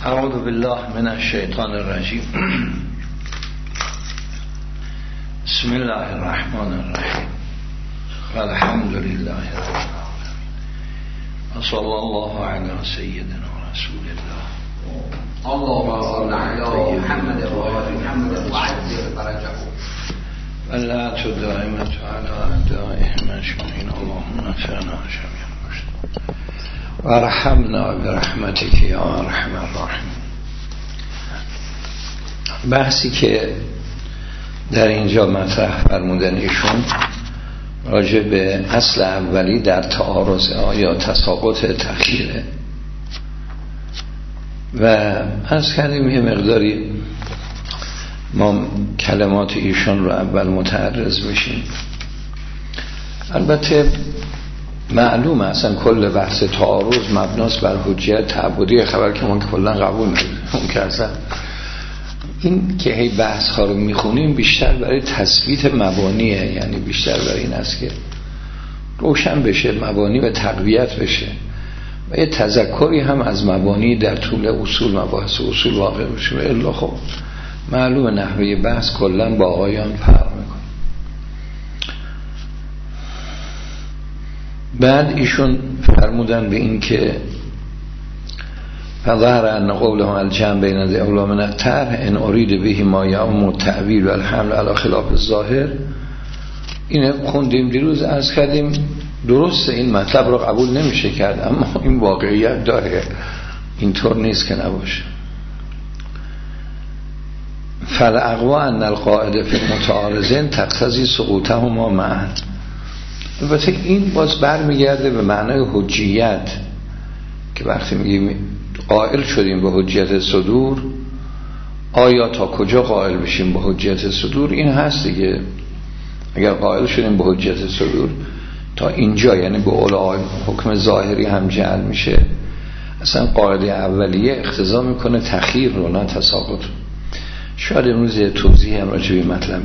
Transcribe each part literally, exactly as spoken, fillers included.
اعوذ بالله من الشیطان الرجیم. بسم الله الرحمن الرحیم. والحمد لله رب العالمین. و صلی الله علی سیدنا رسول الله. اللهم صل علی محمد و آل محمد و عجل فرجه. و لا تدائمت علی اعدائهم اجمعین. اللهم نفعنا جميعا و ارحمنا برحمتک یا ارحم الراحمین. بحثی که در اینجا مطرح فرمودن ایشون راجع به اصل اولی در تعارض آیا تساقط تخییره و از کردیم یه مقداری ما کلمات ایشون رو اول متعرض بشیم. البته معلوم اصلا کل بحث تعارض مبناست بر حجیت تعبدی خبر که ما کلا قبول نداریم. اون که اصلا این که هی بحث ها رو میخونیم بیشتر برای تثبیت مبانیه، یعنی بیشتر برای این است که روشن بشه مبانی و تقویت بشه و یه تذکری هم از مبانی در طول اصول مباحث اصول واقع بشه. و الا خب معلوم نحوه بحث کلا با آقایان فرق میکنه. بعد ایشون فرمودن به این که فظهر ان قولهم الجمع بین الاولى من الطرح ان اريد به ما یعم التأویل و الحمل علی خلاف الظاهر. اینه خوندیم دیروز عرض کردیم درسته این مطلب رو قبول نمیشه کرد، اما این واقعیت داره، اینطور نیست که نباشه. فالاقوا ان القاعده فی المتعارضین تقتضی سقوطهما معا. البته این باز برمیگرده به معنای حجیت که وقتی میگیم قائل شدیم به حجیت صدور، آیا تا کجا قائل بشیم به حجیت صدور؟ این هست دیگه. اگر قائل شدیم به حجیت صدور تا اینجا، یعنی به اولای حکم ظاهری هم جعل میشه. اصلا قاعده اولیه اقتضا میکنه تخییر رو نه تساقط. شاید امروز توضیح هم راجع به مطلب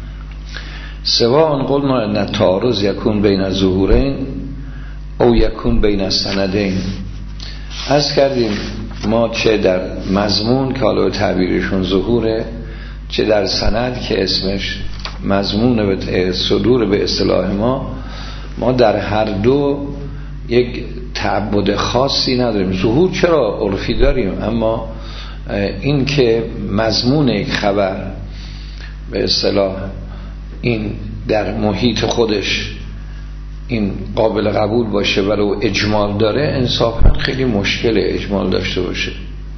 سواء قلنا ان التعارض یکون بین الظهورین او یکون بین السندین. از کردیم ما چه در مضمون که حالا تعبیرشون ظهوره، چه در سند که اسمش مضمون به صدور به اصطلاح ما، ما در هر دو یک تعبد خاصی نداریم. ظهور چرا عرفی داریم، اما این که مضمون یک خبر به اصطلاح این در محیط خودش این قابل قبول باشه ولو اجمال داره، انصافا خیلی مشکل اجمال داشته باشه.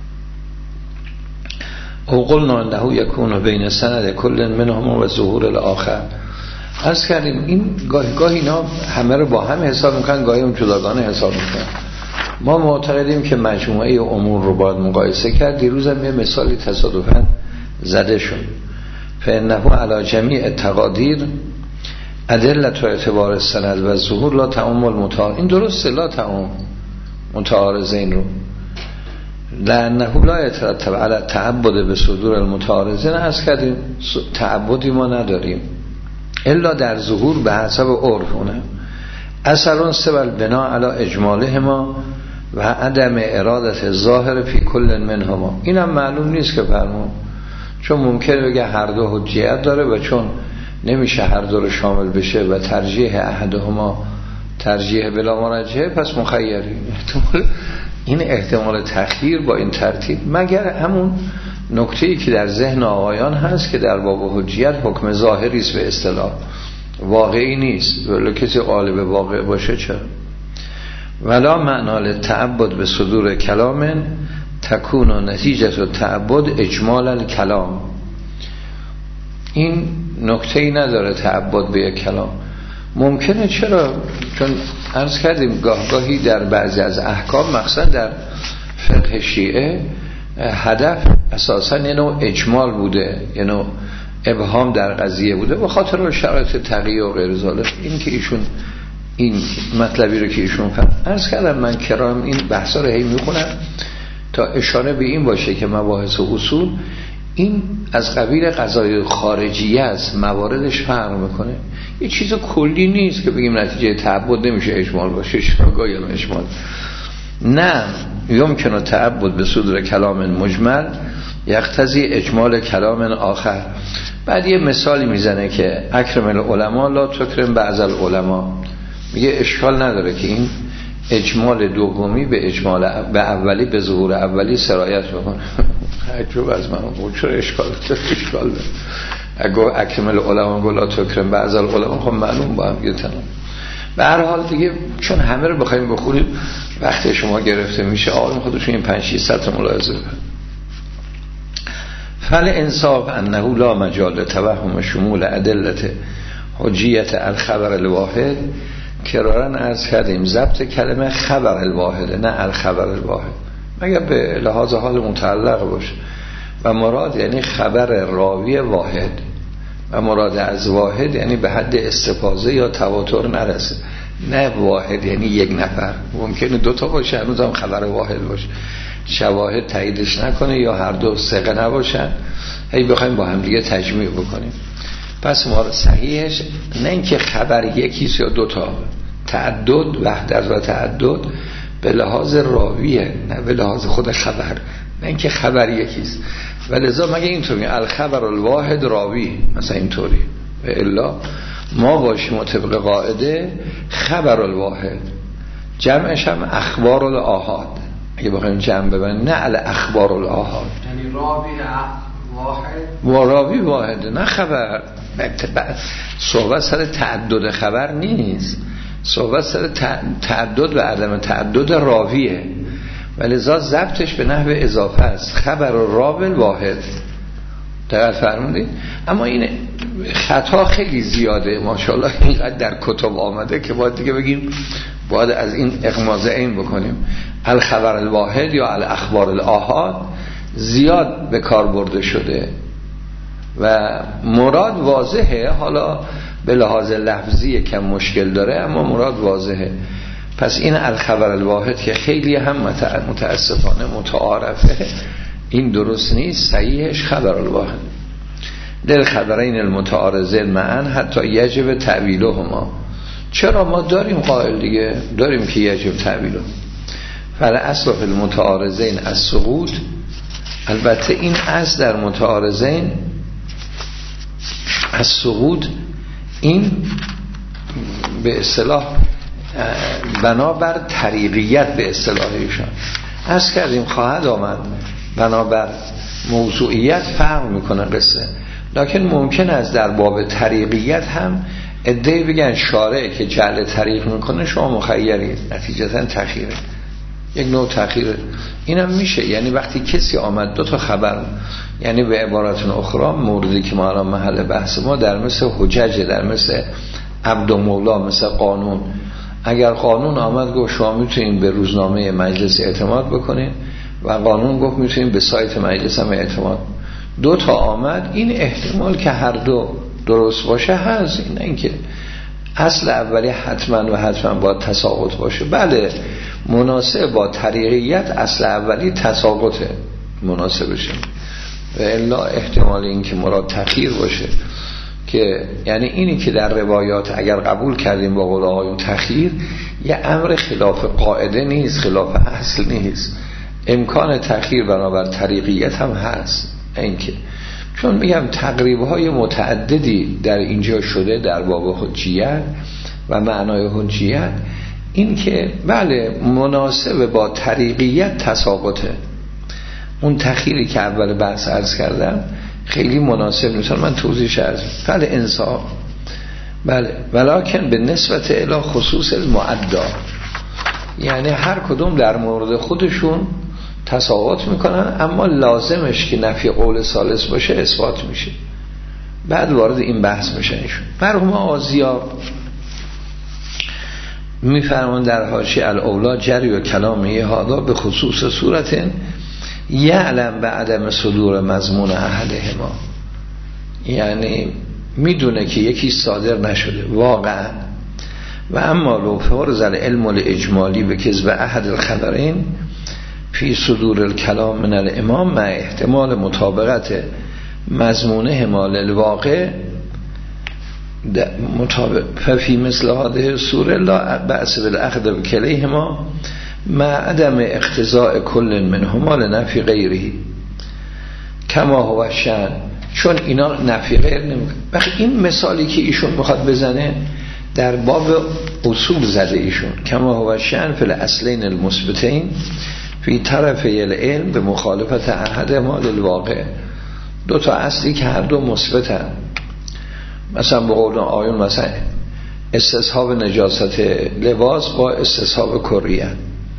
او قلنا انه یکون بین سند کل منهما و ظهور الاخر. از کردیم این گاهی گاهی اینا همه رو با هم حساب میکنن، گاهی اون جداگانه حساب میکنن. ما معتقدیم که مجموعه امور رو باید مقایسه کرد. دیروز هم یه مثالی تصادفاً زده شد. فانه علی جمیع التقادیر ادلت و اعتبار سند و ظهور لا تعامل متعارض. این درسته لا تعامل متعارضین رو لانه لا يترتب علی تعبد به صدور المتعارضین. از کردیم تعبدی ما نداریم الا در ظهور به حسب عرفونه. اثرون سبل بنا علی اجمالهما و عدم ارادت ظاهر فی کل منهما. اینم معلوم نیست که فرمون، چون ممکنه بگه هر دو حجیت داره و چون نمیشه هر دو رو شامل بشه و ترجیح احدهما ترجیح بلا مرجحه، پس مخیری. احتمال این احتمال تخییر با این ترتیب، مگر همون نکته‌ای که در ذهن آقایان هست که در باب حجیت حکم ظاهری است به اصطلاح، واقعی نیست. ولی کسی قالب واقع باشه چرا؟ ولا معنا للتعبد به صدور کلام تکون و نتیجه و تعبد اجمال الکلام. این نکته‌ای نداره تعبد به یک کلام. ممکنه، چرا؟ چون عرض کردیم گاه گاهی در بعضی از احکام مخصوصا در فقه شیعه هدف اساسا یه نوع اجمال بوده، یه نوع ابهام در قضیه بوده به خاطر شرایط تقیه و غیر ذالک. این که ایشون این مطلبی رو که ایشون فهم عرض کردم، من کرام این بحثا رو هی میخونم تا اشاره به این باشه که مباحث و اصول این از قبیل قضای خارجیه است، مواردش فرق میکنه. یه چیز کلی نیست که بگیم نتیجه تعبد نمیشه اجمال باشه. شاگاهی هم اجمال نه، یمکن التعبد به صدور کلام مجمل یقتضی اجمال کلام آخر. بعد یه مثالی میزنه که اکرم العلماء لا تکرم بعض العلماء، میگه اشکال نداره که این اجمال دومی به اجمال به اولی به ظهور اولی سرایت بکنه. عجب از من بود، چرا اشکال داره؟ اشکال داره. اگه اکرم العلماء گفت لا تکرم بعض العلماء، خب معلوم با هم گفتن. به هر حال دیگه چون همه رو بخوایم بخونیم وقتی شما گرفته میشه، آقای خودشون این پنج شش سطر ملاحظه کنه. فل انصاف انه لا مجال توهم شمول ادلت حجیت الخبر الواحد. کرارن عرض کردیم ضبط کلمه خبر الواحد نه الخبر الواحد، مگر به لحاظ حال متعلق باشه و مراد یعنی خبر راوی واحد و مراد از واحد یعنی به حد استفاضه یا تواتر نرسه، نه واحد یعنی یک نفر، ممکنه دوتا باشه هنوز هم خبر واحد باشه، شواهد تاییدش نکنه یا هر دو ثقه نباشن، هی بخوایم با هم دیگه تجمیع بکنیم. پس ما صحیحش نه اینکه خبر یکیست یا دوتا، تعدد وحدت و تعدد به لحاظ راویه نه به لحاظ خود خبر، نه اینکه خبر یکیست. ولذا مگه اینطوری الخبر الواحد راوی مثلا اینطوری، و الا ما باشیم و طبق قاعده خبر الواحد جمعش هم اخبار الآحاد، اگه بخوایم جمع ببینیم نه الاخبار الآحاد، یعنی راوی واحد و راوی واحد نه خبر. صحبت سر تعدد خبر نیست، صحبت سر تعدد و عدم تعدد راویه، ولذا ضبطش به نحو اضافه است، خبر راوی واحد. دقیق فرمودید؟ اما این خطا خیلی زیاده ماشاءالله، اینقدر در کتب آمده که باید دیگه بگیم باید از این اغماضه این بکنیم. الخبر الواحد یا الاخبار الآحاد زیاد به کار برده شده و مراد واضحه، حالا به لحاظ لفظی کم مشکل داره اما مراد واضحه. پس این الخبر الواحد که خیلی هم متاسفانه متعارفه، این درست نیست، صحیحش خبر الواحد. دل خبرین المتعارضین معا حتی یجب تعویلهما. چرا ما داریم قائل دیگه داریم که یجب تعویله. فل اصل فی المتعارضین السقوط. البته این اصل در متعارضین السقوط این به اصطلاح بنابر طریقیت به اصطلاح ایشان عرض کردیم خواهد آمد، بنابر موضوعیت فرق میکنه قصه، لکن ممکن است در باب طریقیت هم ادعی بگن شارع که جعل طریق میکنه شما مخیرید، نتیجتا تخیره، یک نوع تخیره. اینم میشه، یعنی وقتی کسی آمد دو تا خبر، یعنی به عبارت اخرى موردی که ما الان محل بحث ما در مثل حجج، در مثل عبد و مولا، مثل قانون، اگر قانون آمد گفت شما میتونید به روزنامه مجلس اعتماد بکنید و قانون گفت میتونید به سایت مجلس هم اعتماد، دو تا آمد، این احتمال که هر دو درست باشه هست، این اینکه اصل اولی حتما و حتما باید تساقط باشه. بله مناسب با طریقیت اصل اولی تساقطه مناسبشه، و الا احتمال این که مراد تخییر باشه، که یعنی اینی که در روایات اگر قبول کردیم با قول آقایون تخییر یه امر خلاف قاعده نیست، خلاف اصل نیست، امکان تخییر بنابر طریقیت هم هست. اینکه چون میگم تقریب‌های متعددی در اینجا شده در باب حجیت و معنای حجیت، این که بله مناسب با طریقیت تساقطه، اون تخییری که اول بحث عرض کردم خیلی مناسب نیست، من توضیحش عرض فل انصاف بله ولکن به نسبت الی خصوص المعدا، یعنی هر کدوم در مورد خودشون تساقط میکنن، اما لازمش که نفی قول ثالث باشه اثبات میشه، بعد وارد این بحث میشن ایشون. مرحوم آزیا میفرمان در حاشیه الاولا جری و کلامه هذا به خصوص صورت یعلم به عدم صدور مضمون احدهما، یعنی میدونه که یکی صادر نشده واقعا، و اما لو فرض العلم الاجمالی به کذب احد الخبرین فی صدور الکلام من الامام مع احتمال مطابقت مضمونه ما للواقع مطابق ففی مثل هذه الصوره لا بأس بالاخذ بکلیهما مع عدم اقتضاء کل منهما لنفی غیری کما هو شأن، چون اینا نفی غیر نمیکنه. وقتی این مثالی که ایشون میخواد بزنه در باب اصول زده ایشون، کما هو شأن فی الاصلین المثبتین فی طرفی العلم به مخالفت احدهما للواقع، دو تا اصلی که هر دو مثبتن. مثلا به قول آیون مثلا استصحاب نجاست لباس با استصحاب کریت،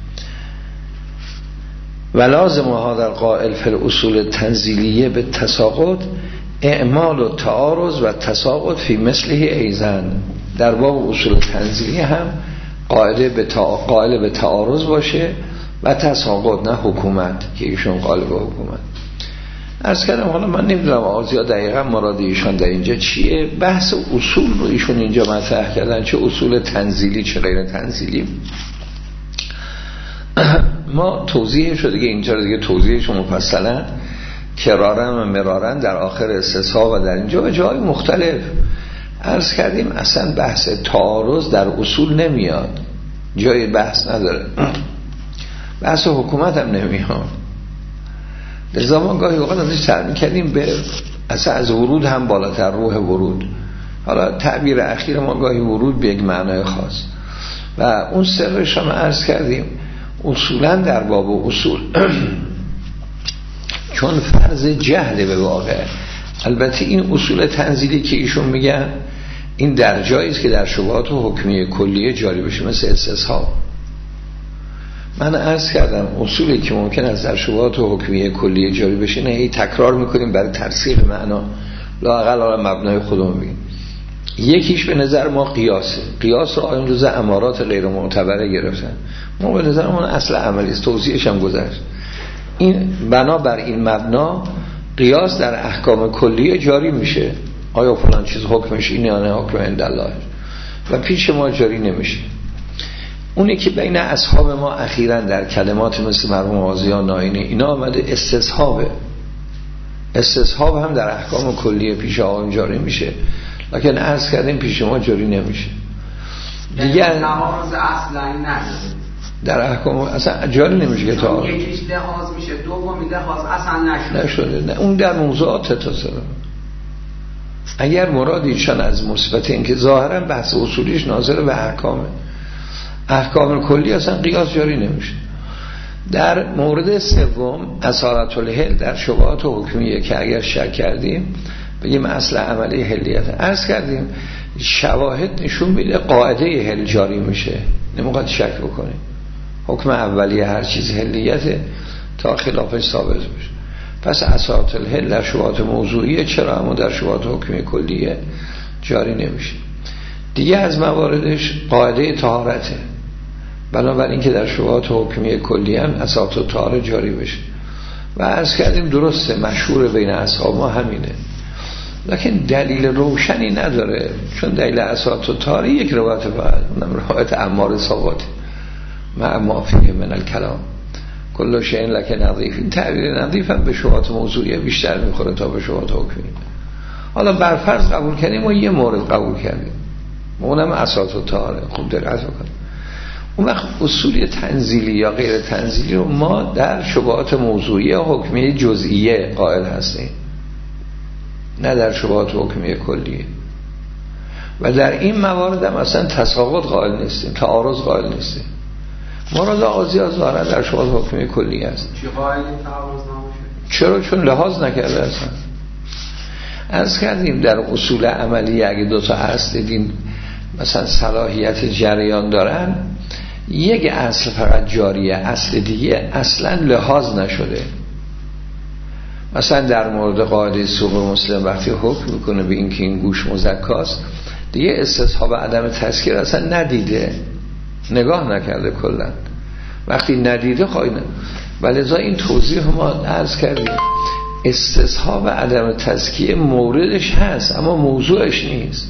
و لازم هذا القائل فی الاصول التنزیلیه به تساقط اعمال و تعارض و تساقط فی مثله ایزن. در باب اصول تنزیلیه هم قائل به قائل به تعارض باشه و تساقط، نه حکومت که ایشون قائل به حکومت. عرض کردم حالا من نمیدونم آزیا دقیقا مراد ایشان در اینجا چیه. بحث اصول رو ایشون اینجا مطرح کردن، چه اصول تنزیلی چه غیر تنزیلی. ما توضیح شده که اینجا دیگه توضیحش مفصلا کرارن و مرارن در آخر استصحاب و در اینجا و جای مختلف عرض کردیم. اصلا بحث تعارض در اصول نمیاد، جای بحث نداره، بحث حکومت هم نمیاد. لذا ما گاهی اوقات ازش تعبیر کردیم به اصلا از ورود هم بالاتر، روح ورود. حالا تعبیر اخیر ما گاهی ورود به یک معنای خاص و اون سرش هم عرض کردیم. اصولا در باب اصول چون فرض جهل به واقع، البته این اصول تنزیلی که ایشون میگن این در جایی است که در شبهات و حکمیه کلیه جاری بشه، مثل استصحاب. من عرض کردم اصولی که ممکن است در شبهات و حکمیه کلیه جاری بشه نه ای تکرار میکنیم برای ترسیخ معنا، لااقل على مبنای خودمون بگیم. یکیش به نظر ما قیاسه. قیاس رو آیون جزء امارات غیر معتبره گرفتن. ما به نظر ما اصل عملی است، توضیحش هم گذشت. این بنا بر این مبنا قیاس در احکام کلیه جاری میشه. آیا فلان چیز حکمش اینه یا نه حکم عند الله، و پیش ما جاری نمیشه. اونی که بین اصحاب ما اخیراً در کلمات مثل مرحوم آزیان ناینی اینا آمده استصحابه. استصحاب هم در احکام کلیه پیش آقایون جاری میشه، لکن عرض کردیم پیش ما جاری نمیشه. دیگه تعارض اصلا نداره در احکام اصلا جاری نمیشه که تعارض. یکیش لحاظ میشه، دومی لحاظ اصلا نشده. نشده. نه اون در موضوعات تصرف. اگر مراد ایشان از مثبت این که ظاهرا بحث اصولیش ناظر به احکامه، احکام کلی اصلا قیاس جاری نمیشه. در مورد سوم اصالت الحل در شبهات و حکمیه که اگر شک کردیم بگیم اصل عملی حلیت. عرض کردیم شواهد نشون میده قاعده حل جاری میشه، نمیخواد شک بکنیم. حکم اولیه هر چیز حلیته تا خلافش ثابت بشه. پس اصالت الحل در شبهات موضوعیه، چرا اما در شبهات حکمی کلیه جاری نمیشه. دیگه از مواردش قاعده طهارته، بنابراین که در شبهات حکمی کلی هم اساس و طهاره جاری بشه. و عرض کردیم درسته مشهور بین اصحاب ما همینه، لکن دلیل روشنی نداره. چون دلیل اساس و طهاره یک روایت فقط، اونم روایت عمار ثابت مع معافیه من الکلام کل شیء لک نظیف. این تعبیر نظیف هم به شبهات موضوعیه بیشتر میخوره تا به شبهات حکمی. حالا برفرض قبول کردیم و یه مورد قبول کردیم، اونم اساس و طهاره. خوب دقت بکنید. اون وقت اصول تنزیلی یا غیر تنزیلی رو ما در شبهات موضوعی حکمی جزئیه قائل هستیم، نه در شبهات حکمی کلیه. و در این موارد هم اصلا تساقط قائل نیستیم، تعارض قائل نیستیم. مراد آزیا ظاهرا در شبهات حکمی کلیه است. چه قائل تعارض نمیشه؟ چرا؟ چون لحاظ نکرده اصلا. عرض کردیم در اصول عملی اگه دو تا اصل دین مثلا صلاحیت جریان دارن، یک اصل فقط جاریه، اصل دیگه اصلا لحاظ نشده. مثلا در مورد قاعده سوق مسلم وقتی حکم میکنه به این که این گوش مزکاست، دیگه استصحاب عدم تذکیر اصلا ندیده، نگاه نکرده کلا. وقتی ندیده خواهی نه. ولذا این توضیح ما عرض کردیم استصحاب عدم تذکیر موردش هست اما موضوعش نیست.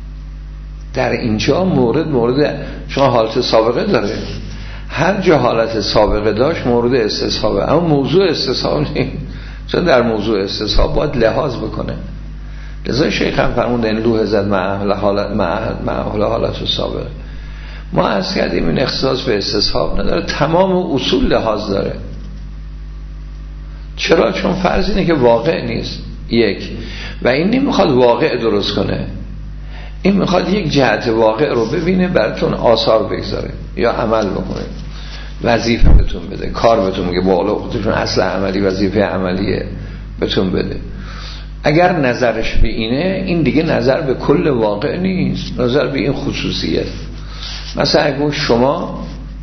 در اینجا مورد مورد شما حالت سابقه داره، هر جا حالت سابقه داشت مورد استصحابه، اما موضوع استصحاب نیست. چون در موضوع استصحاب باید لحاظ بکنه. لذا شیخ هم فرمونده این لوح زد مع اهل حالت مع اهل حالت سابقه. ما عرض کردیم این اختصاص به استصحاب نداره، تمام اصول لحاظ داره. چرا؟ چون فرض اینه که واقع نیست یک، و این نمیخواد واقع درست کنه، این میخواد یک جهت واقع رو ببینه براتون آثار بگذاره یا عمل بکنه، وظیفه بهتون بده، کار بهتون میگه بالا خودتون اصل عملی وظیفه عملیه بهتون بده. اگر نظرش به اینه، این دیگه نظر به کل واقع نیست، نظر به این خصوصیت. مثلا اگه شما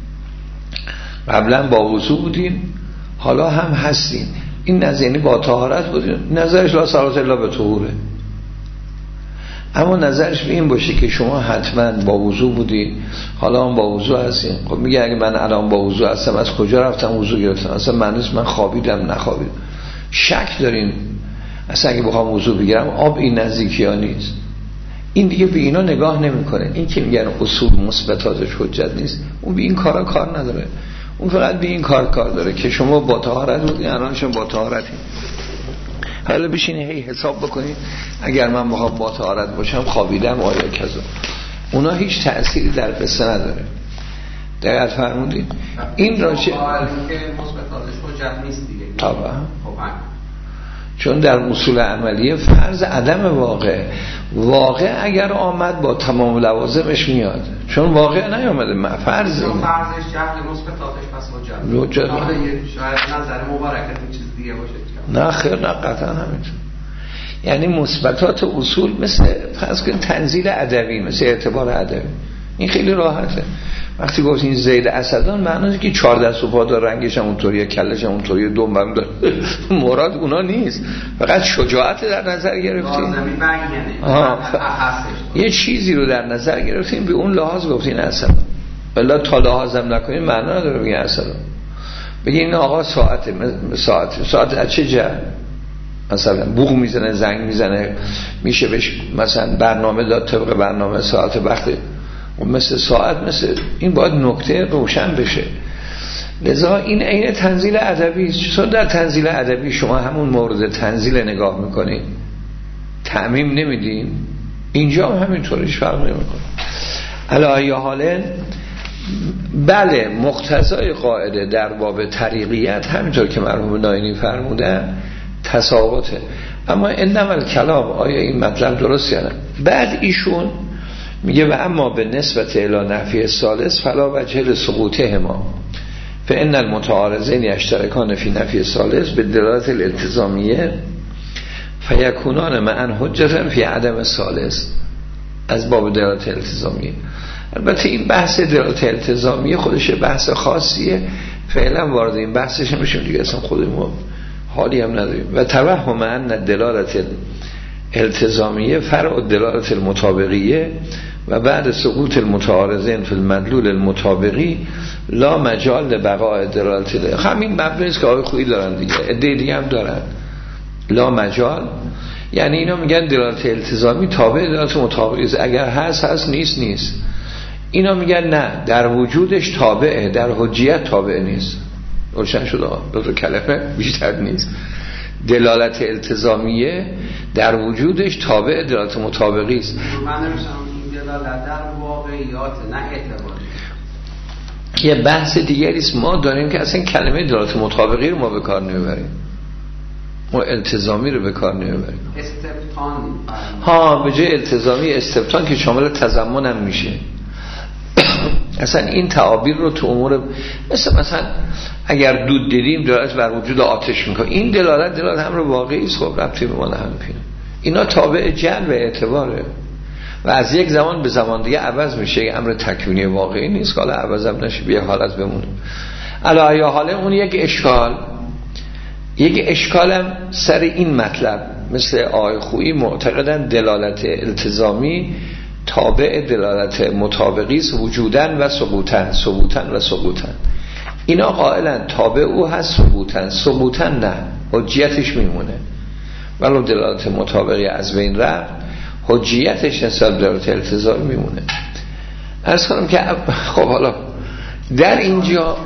قبلا با وضو بودین حالا هم هستین، این نظر با طهارت بودین، نظرش لا صلات الا به طهوره. اما نظرش به این باشه که شما حتما با وضو بودین حالا هم با وضو هستین. خب میگه اگه من الان با وضو هستم از کجا رفتم وضو گرفتم؟ اصلا معنیش من خوابیدم نخوابیدم. شک دارین اصلا اگه بخوام وضو بگیرم آب این نزدیکی ها نیست. این دیگه به اینا نگاه نمیکنه. این که میگن اصول مثبتاتش حجت نیست، اون به این کارا کار نداره، اون فقط به این کار کار داره که شما با طهارت بودین الان شما با طهارتین. حالا بشینید هی حساب بکنید اگر من بخوام با طهارت باشم خوابیدم آیا کذا، اونا هیچ تأثیری در قصه نداره. دقیق فرمودید؟ این راجع که مثبتاتش حجت نیست دیگه. طبعا چون در اصول عملیه فرض عدم واقع، واقع اگر آمد با تمام لوازمش میاد، چون واقع نیامده فرض این فرضش جهل مثبتاتش پس حجت. حجت شاید نظر مبارکت این چیز دیگه باشه. نه خیر، نه قطعا همینطور. یعنی مثبتات اصول مثل فرض کن تنزیل ادبی، مثل اعتبار ادبی، این خیلی راحته. وقتی گفتین زید اسدان معنیش که چهار دست و پا داره، رنگش هم اونطوریه، کلش هم اونطوریه، دنبم داره. مراد اونا نیست، فقط شجاعت در نظر گرفتین. یه چیزی رو در نظر گرفتین به اون لحاظ گفتین اسدان. بلا تا لحاظم نکنین معنا نداره بگین اسدان. بگین آقا ساعت ساعت ساعت از چه جهت؟ مثلا بوق میزنه، زنگ میزنه، میشه بهش مثلا برنامه داد طبق برنامه ساعت وقت و مثل ساعت مثل این باید نکته روشن بشه. لذا این عین تنزیل ادبی است. چون در تنزیل ادبی شما همون مورد تنزیل نگاه میکنید، تعمیم نمیدین، اینجا هم همینطوریش فرق نمیکنه. علی حاله بله مقتضای قاعده در باب طریقیت همینطور که مرحوم ناینی فرمودن تساوته، اما انما الکلام آیا این مطلب درست یا نه؟ بعد ایشون میگه و اما به نسبت الی نفی الثالث فلا وجه لسقوطهما فان المتعارضین یشترکان فی نفی الثالث بالدلالت الالتزامیه فیکونان معا حجة فی عدم الثالث، از باب دلالت التزامیه. البته این بحث دلالت التزامیه خودش بحث خاصیه، فعلا وارد این بحثش نمیشیم دیگه، اصلا خودمون حالی هم نداریم. و توهم ان دلالت التزامیه فرع دلالت المطابقیه و بعد سقوط المتعارضین فی المدلول المطابقی لا مجال لبقاء دلالت. همین مبنی است که آقای خویی دارن دیگه، عده دیگه هم دارن. لا مجال یعنی اینا میگن دلالت التزامی تابع دلالت مطابقی است، اگر هست هست، نیست نیست. اینا میگن نه، در وجودش تابعه، در حجیت تابع نیست. روشن شده؟ دو تا کلمه بیشتر نیست. دلالت التزامیه در وجودش تابع دلالت مطابقی است. من نمیشم این دلالت در واقعیات نه اعتباری. یه بحث دیگری است. ما داریم که اصلا کلمه دلالت مطابقی رو ما به کار نمیبریم، ما التزامی رو به کار نمیبریم. استبطان ها به جای التزامی استبطان که شامل تضمن هم میشه. اصلا این تعابیر رو تو امور مثل مثلا اگر دود دیدیم دلالت بر وجود آتش میکنه، این دلالت دلالت امر واقعی است. خب ربطی به ما نمیکنه. اینا تابع جلب اعتباره و از یک زمان به زمان دیگه عوض میشه. یک امر تکوینی واقعی نیست که حالا عوض هم نشه، به حالت بمونه. علی حاله اون یک اشکال یک اشکالم سر این مطلب، مثل آقای خویی معتقدن دلالت التزامی تابع دلالت مطابقی است وجودن و ثبوتن، ثبوتن و ثبوتن. اینا قائلن تابع او هست ثبوتن، ثبوتن نه، حجیتش میمونه. ولو دلالت مطابقی از بین رفت، حجیتش نسبت دلالت التزامی میمونه. عرض کنم که خب حالا در اینجا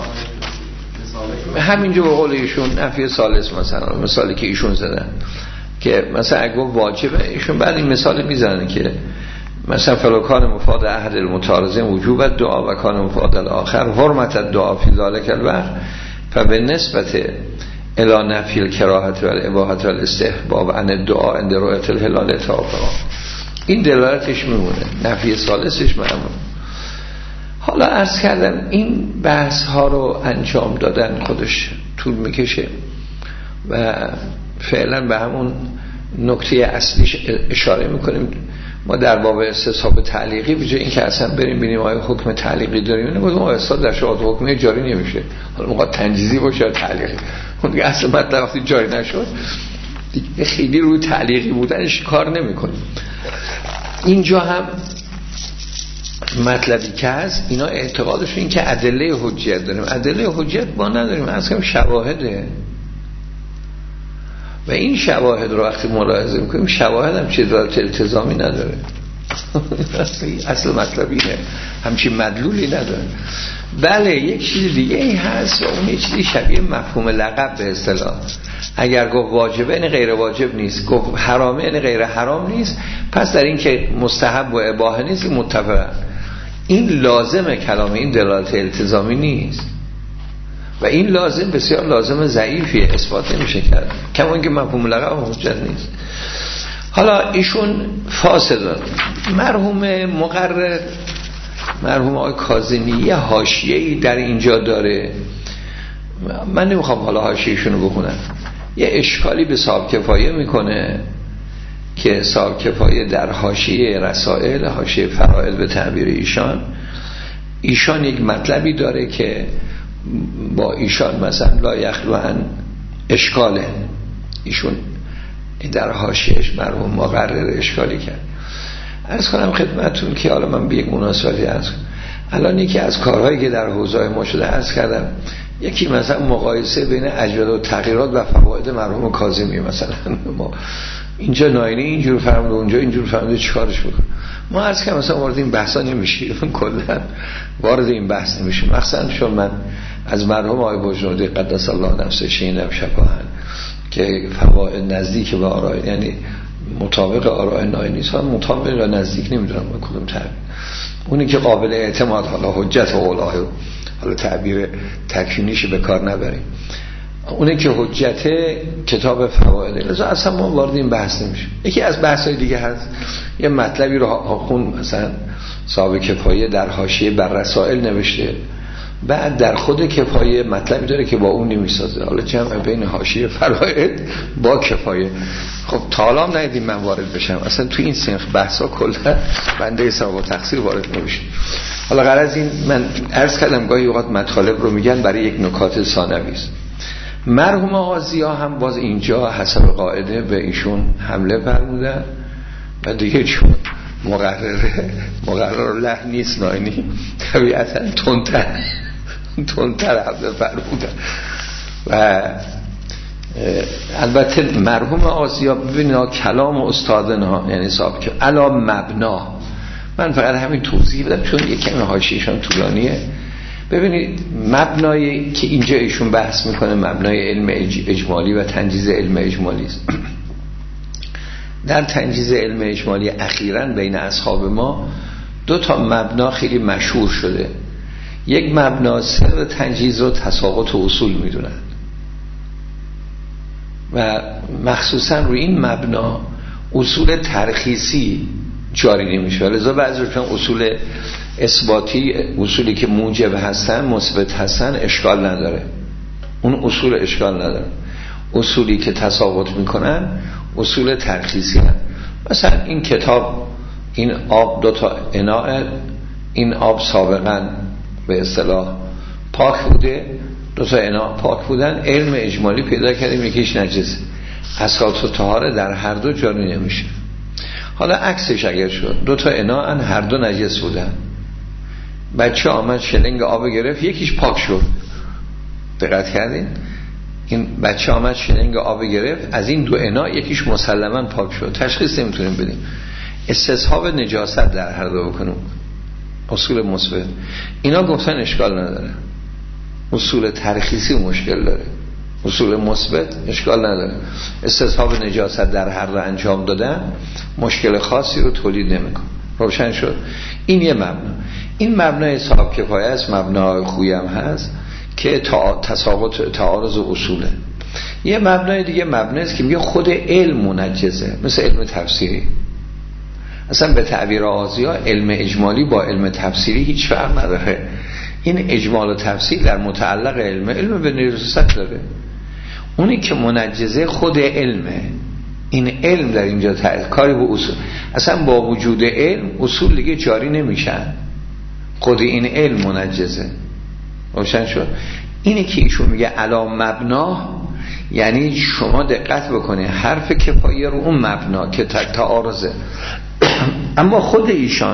همینجا به قول ایشون نفی ثالث، مثلا مثالی که ایشون زدن که مثلا اگه واجبه، ایشون بعد این مثال میزنن که مثلا فلوکان مفاد احد المتعارضین وجوب دعا و کان مفاد الاخر حرمت الدعا فی ذلک الوقت فبالنسبت الی نفی الکراهت و الاباحت و الاستحباب عن الدعا عند رؤیت الهلال توافقا. این دلالتش میمونه، نفی ثالثش معمول. حالا عرض کردم این بحث ها رو انجام دادن خودش طول میکشه و فعلا به همون نکته اصلیش اشاره میکنیم. ما در باب استصحاب تعلیقی به جای اینکه اصلا بریم ببینیم آیا حکم تعلیقی داریم، اینو گفتم استاد در شواهد حکمی جاری نمیشه، حالا موقع تنجیزی باشه یا تعلیقی، اون دیگه اصلا مطلب وقتی جاری نشد دیگه خیلی روی تعلیقی بودنش کار نمیکنیم. اینجا هم مطلبی که هست اینا اعتقادش این که ادله حجیت داریم، ادله حجیت ما نداریم، اصلا شواهده و این شواهد رو وقتی ملاحظه میکنیم شواهد هم چه دلالت التزامی نداره اصل مطلبیه، همچین مدلولی نداره. بله یک چیز دیگه ای هست و اون یک چیزی شبیه مفهوم لقب به اصطلاح. اگر گفت واجبه این غیر واجب نیست، گفت حرامه این غیر حرام نیست، پس در این که مستحب و اباحه نیست این متفقه. این لازم کلام، این دلالت التزامی نیست و این لازم بسیار لازم ضعیفیه، اثبات نمیشه کرد، کما اینکه مفهوم لقب حجت نیست. حالا ایشون فاسدان مرحوم مقرر مرحوم آقای کاظمی یه حاشیه‌ای در اینجا داره، من نمیخوام حالا حاشیه‌شون رو بخونم. یه اشکالی به صاحب کفایه میکنه که صاحب کفایه در حاشیه رسائل، حاشیه فرائض به تعبیر ایشان، ایشان یک مطلبی داره که با ایشان مثلا لا یخلو عن اشکاله، ایشون در حاشیه‌اش مرحوم مقرر اشکالی کرد. عرض کنم خدمتون که حالا من به یک مناسبتی عرض کنم، الان یکی از کارهایی که در حوزه ما شده عرض کردم، یکی مثلا مقایسه بین اجواد و تغییرات و فواید مرحوم کاظمی، مثلا ما اینجا ناینی اینجور فرموده اونجا اینجور فرموده چیکارش بکنه. ما عرض کردم مثلا وارد این بحثا نمیشیم، کلا وارد این بحث نمیشیم، مثلا چون من از مرحوم آقای بجنودی قدس الله نفسه شینم شفاهن که فواید نزدیک به آراء، یعنی مطابق آراء ناینی ها، مطابق یا نزدیک نمیدونم با کدوم تعبیر، اونی که قابل اعتماد، حالا حجت و اولاه، حالا تعبیر تکوینیش به کار نبریم، اونی که حجت کتاب فواید، لذا اصلا ما وارد این بحث نمیشیم. یکی از بحث‌های دیگه هست یه مطلبی رو خون مثلا صاحب کفایه در حاشیه بر رسائل نوشته، بعد در خود کفایه مطلبی داره که با اون نمیسازه، حالا جمع بین حاشیه فواید با کفایه. خب تا حالا هم ندیدیم من وارد بشم، اصلا تو این سنخ بحثا کلا بنده حساب و تقصیر وارد نمیشه. حالا غرض این من عرض کردم گاهی اوقات مطالب رو میگن برای یک نکات ثانوی است. مرحوم آقازیا هم باز اینجا حسب قاعده به ایشون حمله فرمودن و دیگه چون مقرره مقرر له نیست ناینی طبیعتا تندتر تندتر حمله فرمودن. و البته مرحوم آقازیا ببینید کلام استادنا یعنی صاحب که علا مبنا، من فقط همین توضیح بدم چون یک کمی حاشیه‌شون طولانیه. ببینید مبنایی که اینجا ایشون بحث میکنه مبنای علم اجمالی و تنجیز علم اجمالی است. در تنجیز علم اجمالی اخیراً بین اصحاب ما دو تا مبنا خیلی مشهور شده. یک مبنا سر تنجیز رو تساقط و اصول میدونن و مخصوصاً روی این مبنا اصول ترخیصی جاری نمیشه، لذا بعضیشون اصول اثباتی، اصولی که موجب هستن مثبت هستن اشکال نداره، اون اصول اشکال نداره. اصولی که تساقط میکنن اصول ترخیصی هستن. مثلا این کتاب، این آب دو تا اناء، این آب سابقا به اصطلاح پاک بوده، دو تا اناء پاک بودن، علم اجمالی پیدا کردیم یکیش نجسه، اساس و طهاره در هر دو جاری نمیشه. حالا عکسش اگر شد دو تا اناء هر دو نجس بودن، بچه آمد شلنگ آب گرفت یکیش پاک شد، دقت کردین؟ این بچه آمد شلنگ آب گرفت از این دو اناء یکیش مسلماً پاک شد، تشخیص نمیتونیم بدیم. استصحاب نجاست در هر دو بکنیم، اصول مثبت اینا گفتن اشکال نداره، اصول ترخیصی مشکل داره، اصول مثبت اشکال نداره. استصحاب نجاست در هر دو انجام دادن مشکل خاصی رو تولید نمیکنه. روشن شد. این یه مبنا. این مبنای صاحب کفایه است، مبنای خویی هم هست که تا تساوت تعارض و اصوله. یه مبنای دیگه مبنای است که میگه خود علم منجزه، مثل علم تفسیری. اصلا به تعبیر آزیا علم اجمالی با علم تفسیری هیچ فرق نداره. این اجمال و تفسیر در متعلق علم علم به نجاست داره. اونی که منجزه خود علمه. این علم در اینجا کاری به اصول، اصلا با وجود علم اصول دیگه جاری نمیشن، خود این علم منجزه. روشن شد. اینی که ایشون میگه علا مبنا، یعنی شما دقت بکنید حرف کفایه رو اون مبنا که تعارضه. اما خود ایشان،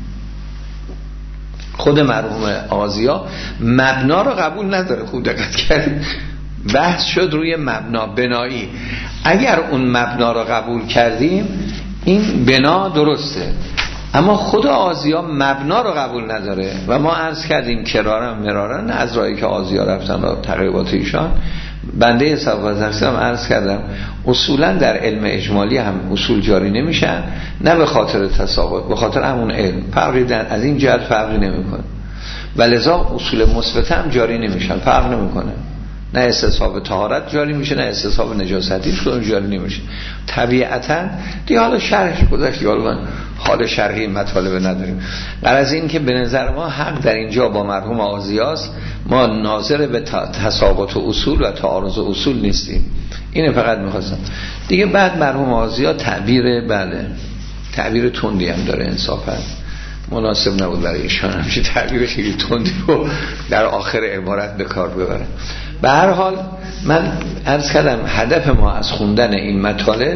خود مرحوم آزیا مبنا رو قبول نداره. خوب دقت کردید بحث شد روی مبنا، بنایی. اگر اون مبنا رو قبول کردیم این بنا درسته، اما خود آزیا مبنا رو قبول نداره. و ما عرض کردیم کرارن مرارن از راهی که آزیا رفتن و تقریبات ایشان، بنده صفحه هم عرض کردم اصولا در علم اجمالی هم اصول جاری نمیشن، نه به خاطر تساوت، به خاطر همون علم فرقی از این جهت فرقی نمیکنه. و لذا اصول مثبت هم جاری نمیشن، فرق نمیکنه. نه استصحاب طهارت جاری میشه، نه استصحاب نجاستی شون جاری نمیشه. طبیعتا دیگه حالا شرحش گذاشت، حالا من حال شرحی مطالبه نداریم. غرض این که به نظر ما حق در اینجا با مرحوم آزیاست، ما ناظر به تساوت و اصول و تعارض و اصول نیستیم. اینه فقط میخواستم دیگه. بعد مرحوم آزیا تعبیر، بله تعبیر تندی هم داره، انصافا مناسب نبود برای ایشان همچه تعبیر خیلی تندی رو در آخر عبارت به کار ببره. به هر حال من عرض کردم هدف ما از خوندن این مطالب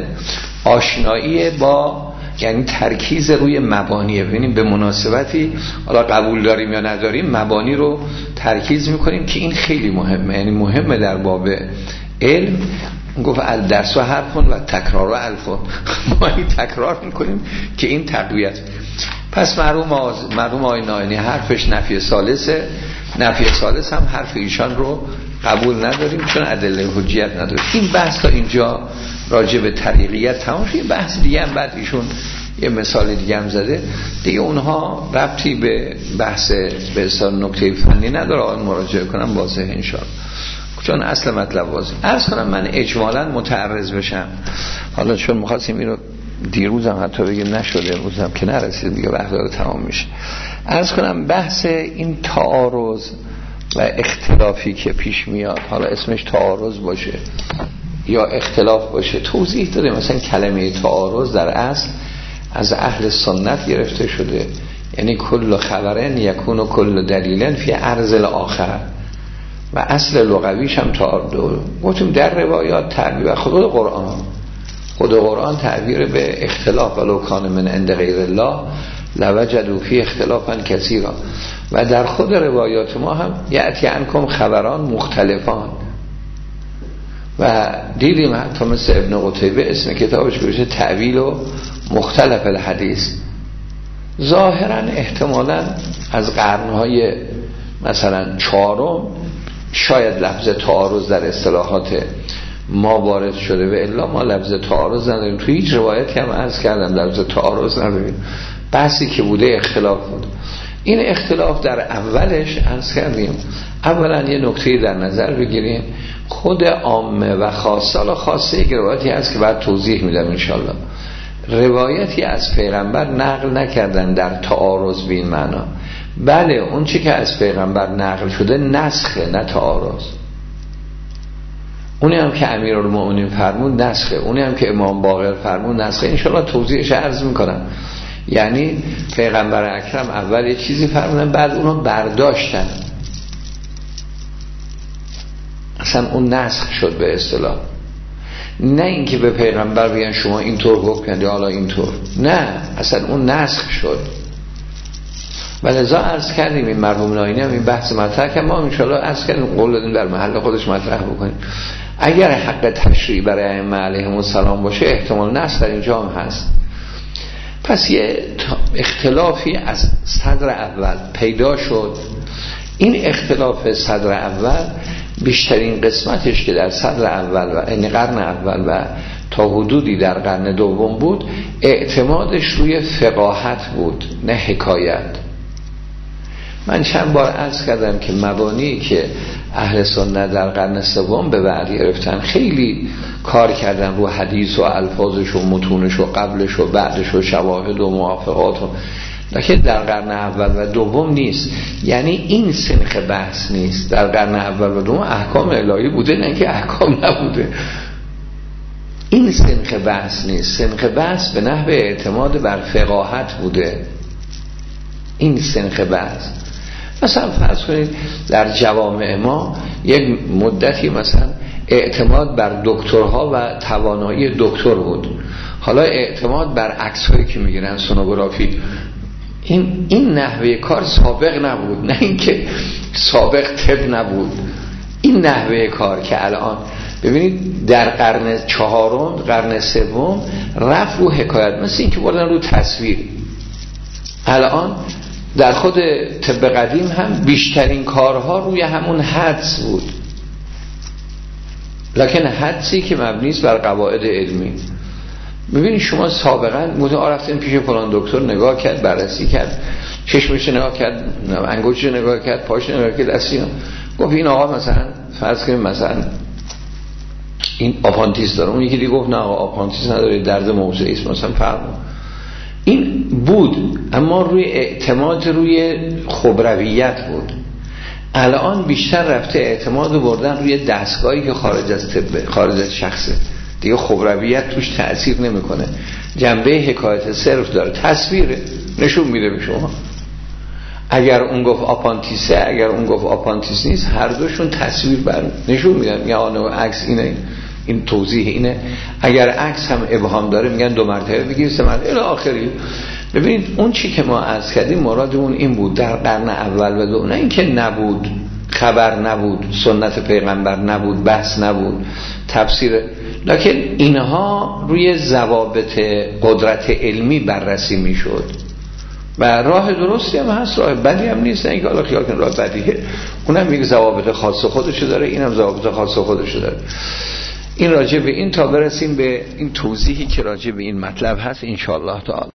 آشنایی با، یعنی ترکیز روی مبانیه. ببینیم به مناسبتی حالا قبول داریم یا نداریم مبانی رو ترکیز میکنیم که این خیلی مهمه، یعنی مهمه در باب علم. گفت الدرس و حرفون و تکرار و الفون، ما این تکرار میکنیم که این تقویت. پس مرحوم آز... مرحوم آقای ناینی حرفش نفی ثالثه، نفی ثالث هم حرف ایشان رو قبول نداریم چون ادله حجیت نداره. این بحث تا اینجا راجع به طریقیت تمام شد. بحث دیگه هم بعد ایشون یه مثال دیگه هم زده دیگه، اونها ربطی به بحث به اصطلاح نکته فنی نداره. آن مراجعه کنم واضحه انشاءالله، چون اصل مطلب واضحه. عرض کنم من اجمالاً متعرض بشم، حالا چون می‌خواستیم اینو دیروزم حتی بگیم نشده، امروزم که نرسید دیگه وقت داره تمام میشه. عرض کنم بحث این تعارض و اختلافی که پیش میاد، حالا اسمش تعارض باشه یا اختلاف باشه، توضیح داده. مثلا کلمه تعارض در اصل از اهل سنت گرفته شده، یعنی کل خبرن یکون و کل دلیلن فی عرض الاخر، و اصل لغویش هم تعارض. گفتیم در روایات تعبیر خود قرآن، خود قرآن تعبیر به اختلاف ولو کان من عند غیر الله لوجدوا فی اختلافا کثیرا، و در خود روایات ما هم یأتی عنکم خبران مختلفان. و دیدیم حتی مثل ابن قتیبه اسم کتابش گوشه تعویل و مختلف الحدیث. ظاهرا احتمالا از قرنهای مثلا چهارم شاید لفظ تعارض در اصطلاحات ما وارد شده، و الا ما لفظ تعارض نداریم. توی هیچ روایتی هم عرض کردم لفظ تعارض نداریم. بحثی که بوده اختلاف بود. این اختلاف در اولش عرض کردیم اولا یه نکته در نظر بگیریم، خود عامه و خاصه، حالا خاصه یک روایتی هست که بعد توضیح میدم انشالله، روایتی از پیغمبر نقل نکردن در تعارض به این معنا. بله اون چی که از پیغمبر نقل شده نسخه، نه تعارض. اونی هم که امیرالمومنین فرمود نسخه، اونی هم که امام باقر فرمود نسخه. انشالله توضیحش عرض میکنم. یعنی پیغمبر اکرم اول یه چیزی فرمودن، بعد اونو برداشتن، اصلا اون نسخ شد به اصطلاح. نه اینکه به پیغمبر بگن شما اینطور حکم کردی حالا اینطور، نه اصلا اون نسخ شد. ولذا عرض کردیم این مرحوم ناینی هم این بحث مطرح که ما انشاءالله عرض کردیم قول دادیم در محل خودش مطرح بکنیم. اگر حق تشریع برای ائمه علیهم السلام باشه احتمال نسخ در اینجا هم هست. پس یه اختلافی از صدر اول پیدا شد. این اختلاف صدر اول بیشترین قسمتش که در صدر اول و این قرن اول و تا حدودی در قرن دوم بود اعتمادش روی فقاهت بود نه حکایت. من چند بار عرض کردم که مبانی که اهل سنت در قرن سوم به بعد گرفتن خیلی کار کردن رو حدیث و الفاظش و متونش و قبلش و بعدش و شواهد و موافقات و لکن در قرن اول و دوم نیست. یعنی این سنخ بحث نیست. در قرن اول و دوم احکام الهی بوده نه که احکام نبوده. این سنخ بحث نیست. سنخ بحث به نحو اعتماد بر فقاهت بوده. این سنخ بحث مثلا فرض کنید در جوامع ما یک مدتی مثلا اعتماد بر دکترها و توانایی دکتر بود. حالا اعتماد بر عکس‌هایی که میگیرن سونوگرافی، این این نحوه کار سابق نبود، نه اینکه سابق طب نبود. این نحوه کار که الان ببینید در قرن چهارم قرن سوم رفت رو حکایت، مثل اینکه بردن رو تصویر. الان در خود طب قدیم هم بیشترین کارها روی همون حدس بود، لکن حدسی که مبنی است بر قواعد علمی. ببینید شما سابقا متعارف رفتین پیش فلان دکتر، نگاه کرد، بررسی کرد، چشمش نگاه کرد، انگشتش نگاه کرد، پاش نگاه کرد، دستی گفت این آقا مثلا فرض کنیم مثلا این آپانتیس داره، اون یکی دیگه گفت نه آقا آپانتیس نداره، درد موضعی است مثلا فرق. این بود، اما روی اعتماد روی خبرویت بود. الان بیشتر رفته اعتماد بردن روی دستگاهی که خارج از طب، خارج از شخصه، دیگه خبرویت توش تأثیر نمیکنه، جنبه حکایت صرف داره، تصویره نشون میده به شما. اگر اون گفت آپانتیسه، اگر اون گفت آپانتیس نیست، هر دوشون تصویر بر نشون میدن، یا آن عکس اینه، این توضیح اینه. اگر عکس هم ابهام داره میگن دو مرتبه بگیر سه مرتبه الی آخری. ببینید اون چی که ما عرض کردیم مرادمون این بود در قرن اول و دو، نه اینکه نبود، خبر نبود، سنت پیغمبر نبود، بحث نبود، تفسیر، لکن اینها روی ضوابط قدرت علمی بررسی میشد و راه درستی هم هست، راه بدی هم نیست، نه اینکه حالا خیال کن راه بدیه، اونم میگه ضوابط خاص خودشو داره، اینم ضوابط خاص خودشو داره. این راجع به این تا برسیم به این توضیحی که راجع به این مطلب هست ان شاء الله تعالی.